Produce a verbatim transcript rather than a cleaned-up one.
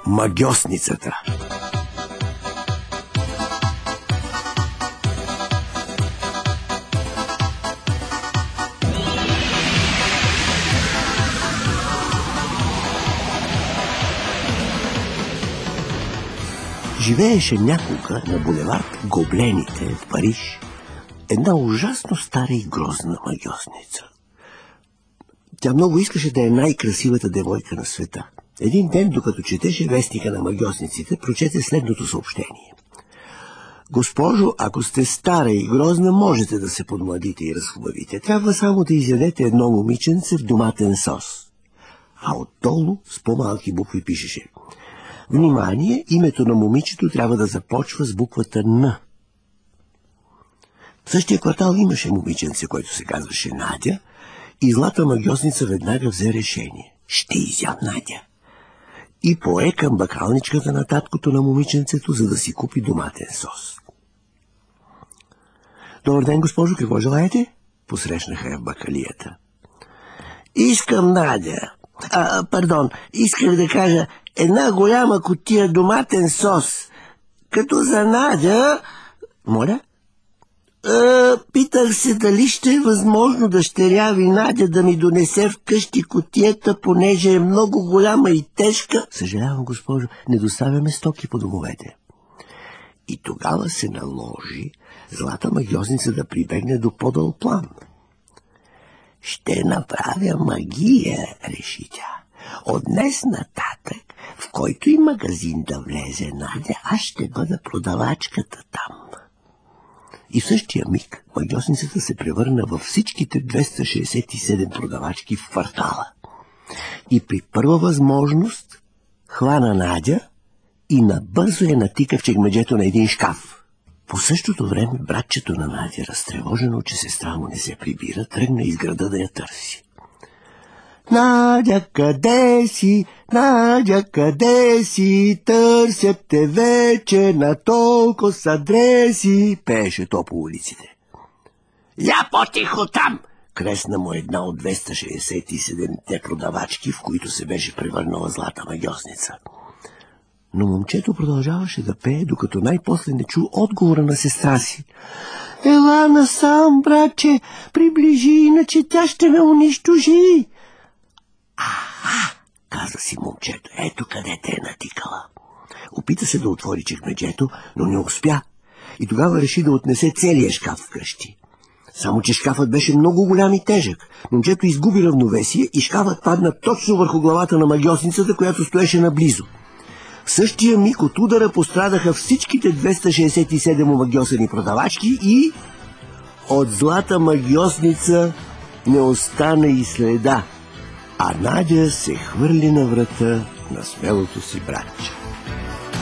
Магьосницата. Живееше някога на булевард Гоблените в Париж една ужасно стара и грозна магьосница. Тя много искаше да е най-красивата девойка на света. Един ден, докато четеше вестника на магьосниците, прочете следното съобщение. Госпожо, ако сте стара и грозна, можете да се подмладите и разхубавите. Трябва само да изядете едно момиченце в доматен сос. А отдолу с по-малки букви пишеше: внимание, името на момичето трябва да започва с буквата Н. В същия квартал имаше момиченце, което се казваше Надя, и злата магьосница веднага взе решение. Ще изям Надя. И пое към бакалничката на таткото на момиченцето, за да си купи доматен сос. Добър ден, госпожо, какво желаете? Посрещнаха я в бакалията. Искам Надя. А, пардон, исках да кажа една голяма кутия доматен сос. Като за Надя... Моля? А, питах се дали ще е възможно дъщеря ви Надя да ми донесе вкъщи кутията, понеже е много голяма и тежка. Съжалявам, госпожо, не доставяме стоки по домовете. И тогава се наложи злата магьосница да прибегне до подъл план. Ще направя магия, реши тя. От днес нататък, в който и магазин да влезе Надя, аз ще бъда продавачката там. И в същия миг магьосницата се превърна във всичките двеста шейсет и седем продавачки в квартала. И при първа възможност хвана Надя и набързо я натика в чекмеджето на един шкаф. По същото време братчето на Надя, разтревожено, че сестра му не се прибира, тръгна из града да я търси. Надя, къде си? Надя, къде си? Търсят те вече на толкова с адреси, пееше то по улиците. Я по-тихо там! Кресна му една от двеста шейсет и седемте продавачки, в които се беше превърнала злата магьосница. Но момчето продължаваше да пее, докато най-после не чу отговора на сестра си. Ела насам, братче, приближи, иначе тя ще ме унищожи. Аха, каза си момчето, ето къде те е натикала. Опита се да отвори чекмеджето, но не успя. И тогава реши да отнесе целия шкаф вкъщи. Само че шкафът беше много голям и тежък. Момчето изгуби равновесие и шкафът падна точно върху главата на магьосницата, която стоеше наблизо. В същия миг от удара пострадаха всичките двеста шейсет и седем магьосани продавачки и от злата магьосница не остана и следа, а Надя се хвърли на врата на смелото си братче.